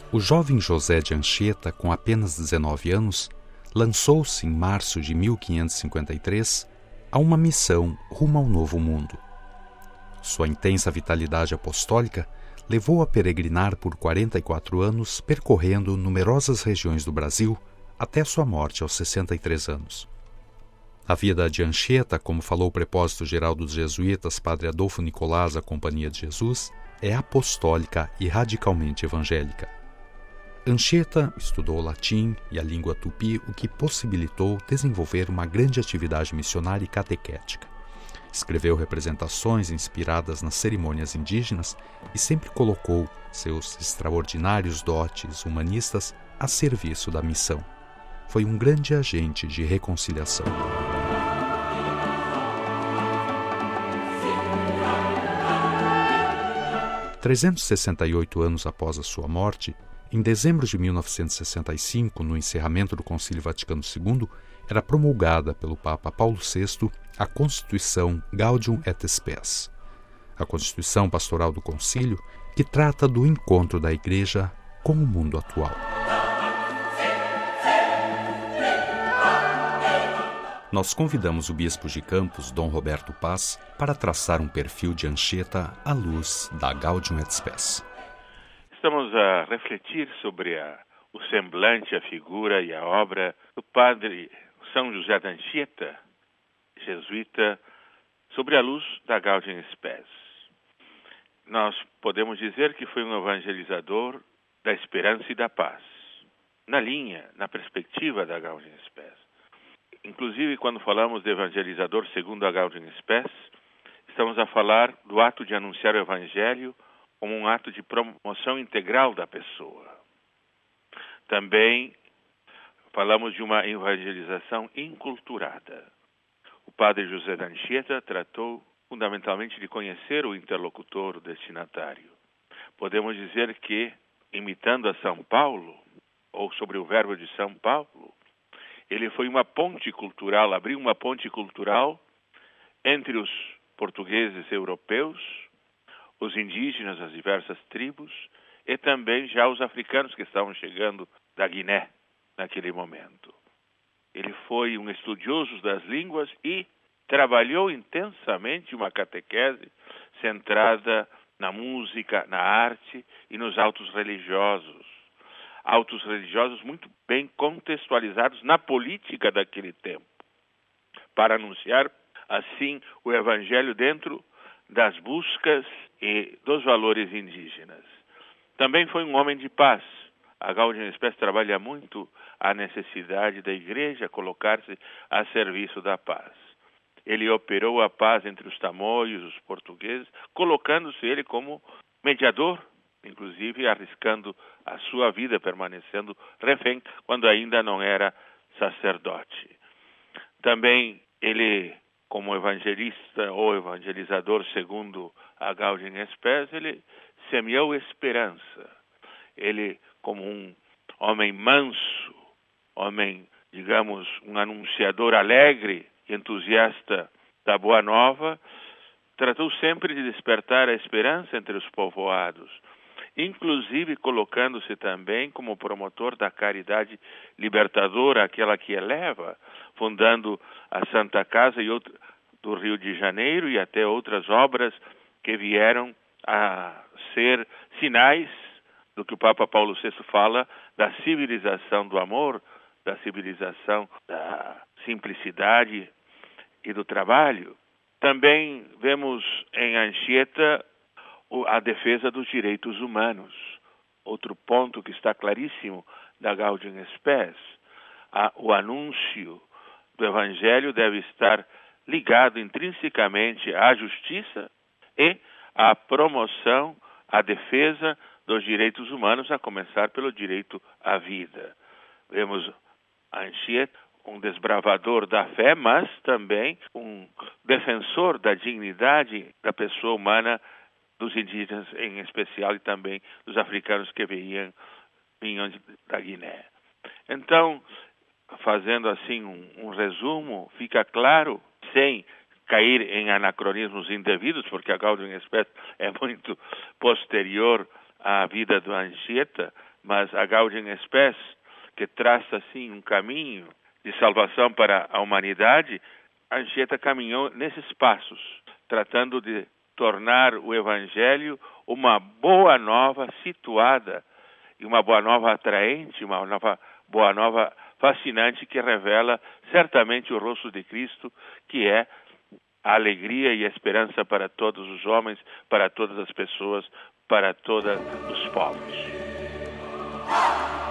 O jovem José de Anchieta, com apenas 19 anos, lançou-se em março de 1553 a uma missão rumo ao Novo Mundo. Sua intensa vitalidade apostólica levou a peregrinar por 44 anos, percorrendo numerosas regiões do Brasil até sua morte aos 63 anos. A vida de Anchieta, como falou o prepósito-geral dos jesuítas, padre Adolfo Nicolás, da Companhia de Jesus, é apostólica e radicalmente evangélica. Anchieta estudou latim e a língua tupi, o que possibilitou desenvolver uma grande atividade missionária e catequética. Escreveu representações inspiradas nas cerimônias indígenas e sempre colocou seus extraordinários dotes humanistas a serviço da missão. Foi um grande agente de reconciliação. – 368 anos após a sua morte, em dezembro de 1965, no encerramento do Concílio Vaticano II, era promulgada pelo Papa Paulo VI a Constituição Gaudium et Spes, a Constituição Pastoral do Concílio, que trata do encontro da Igreja com o mundo atual. Nós convidamos o bispo de Campos, Dom Roberto Paz, para traçar um perfil de Anchieta à luz da Gaudium et Spes. Estamos a refletir sobre o semblante, a figura e a obra do padre São José de Anchieta, jesuíta, sobre a luz da Gaudium et Spes. Nós podemos dizer que foi um evangelizador da esperança e da paz, na linha, na perspectiva da Gaudium et Spes. Inclusive, quando falamos de evangelizador segundo a Gaudium et Spes, estamos a falar do ato de anunciar o evangelho como um ato de promoção integral da pessoa. Também falamos de uma evangelização inculturada. O padre José de Anchieta tratou fundamentalmente de conhecer o interlocutor, o destinatário. Podemos dizer que, imitando a São Paulo, ou sobre o verbo de São Paulo, ele foi uma ponte cultural, abriu uma ponte cultural entre os portugueses europeus, os indígenas, as diversas tribos, e também já os africanos que estavam chegando da Guiné naquele momento. Ele foi um estudioso das línguas e trabalhou intensamente uma catequese centrada na música, na arte e nos autos religiosos. Autos religiosos muito bem contextualizados na política daquele tempo, para anunciar, assim, o evangelho dentro das buscas e dos valores indígenas. Também foi um homem de paz. A Gaudium et Spes trabalha muito a necessidade da igreja colocar-se a serviço da paz. Ele operou a paz entre os tamoios, os portugueses, colocando-se ele como mediador, inclusive arriscando a sua vida, permanecendo refém, quando ainda não era sacerdote. Também ele, como evangelista ou evangelizador segundo a Gaudium et Spes, ele semeou esperança. Ele, como um homem manso, homem, digamos, um anunciador alegre, entusiasta da Boa Nova, tratou sempre de despertar a esperança entre os povoados, inclusive colocando-se também como promotor da caridade libertadora, aquela que eleva, fundando a Santa Casa do Rio de Janeiro e até outras obras que vieram a ser sinais do que o Papa Paulo VI fala da civilização do amor, da civilização da simplicidade e do trabalho. Também vemos em Anchieta a defesa dos direitos humanos. Outro ponto que está claríssimo da Gaudium et Spes. O anúncio do Evangelho deve estar ligado intrinsecamente à justiça e à promoção, à defesa dos direitos humanos, a começar pelo direito à vida. Vemos Anchieta, um desbravador da fé, mas também um defensor da dignidade da pessoa humana, dos indígenas em especial e também dos africanos que vinham da Guiné. Então, fazendo assim um resumo, fica claro, sem cair em anacronismos indevidos, porque a Gaudium et Spes é muito posterior à vida do Anchieta, mas a Gaudium Spes, que traça assim um caminho de salvação para a humanidade, a Anchieta caminhou nesses passos, tratando de tornar o Evangelho uma boa nova situada, e uma boa nova atraente, uma boa nova fascinante que revela certamente o rosto de Cristo, que é a alegria e a esperança para todos os homens, para todas as pessoas, para todos os povos.